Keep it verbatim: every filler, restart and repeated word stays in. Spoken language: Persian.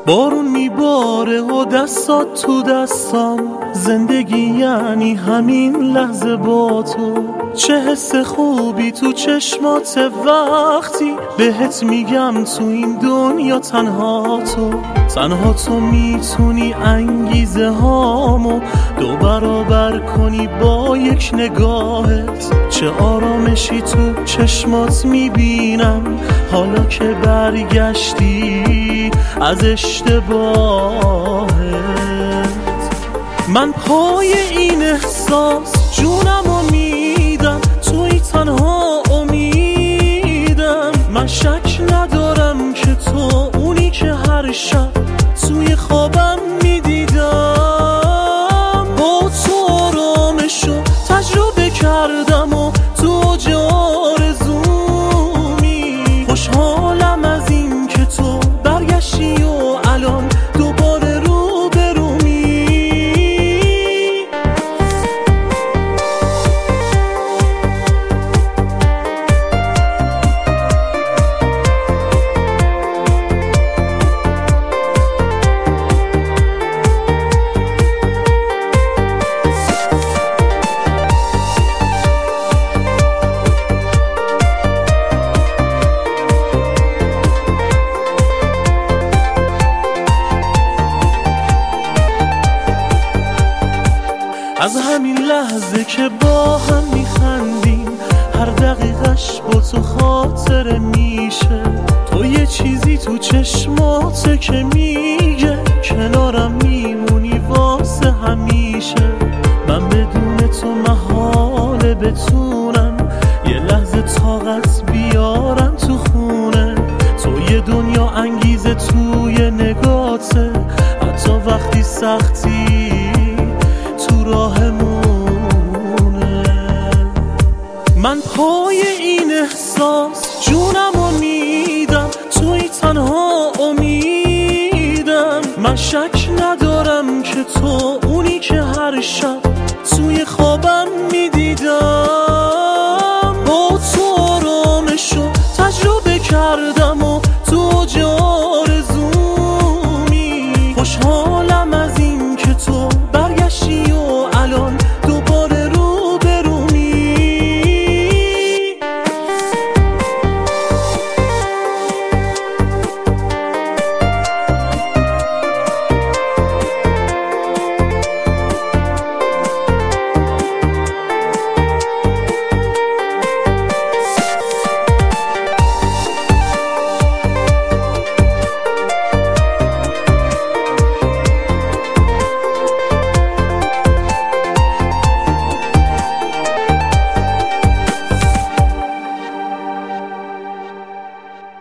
بارون میباره و دستات تو دستم، زندگی یعنی همین لحظه با تو. چه حس خوبی تو چشمات وقتی بهت میگم تو این دنیا تنها تو. تنها تو میتونی انگیزه هامو دو برابر کنی با یک نگاهت. چه آرامشی تو چشمات میبینم حالا که برگشتی از اشتباهت. من پای این احساس جونمو میدم، توی تنها امیدم. من شک ندارم که تو اونی که هر شب توی خوابم میدیدم. با تو آرامشو تجربه کردم و تو اوج آرزومی. خوشحالم از این که تو برگشتی و الان دوباره رو برومی. از همین لحظه که با هم میخندیم هر دقیقش با تو خاطره میشه. تو یه چیزی تو چشماته که میگه کنارم میمونی واسه همیشه. من بدون تو محاله بتونم یه لحظه طاقت بیارم تو خونه. تو یه دنیا انگیزه توی نگاته، حتی وقتی سختی تو راهمونه. من پای این احساس جونمو میدم، توی تنها امیدم. من شک ندارم که تو اونی که هر شب توی خوابم میدیدم. با تو آرامشو تجربه کردم و تو اوج آرزومی. خوشحال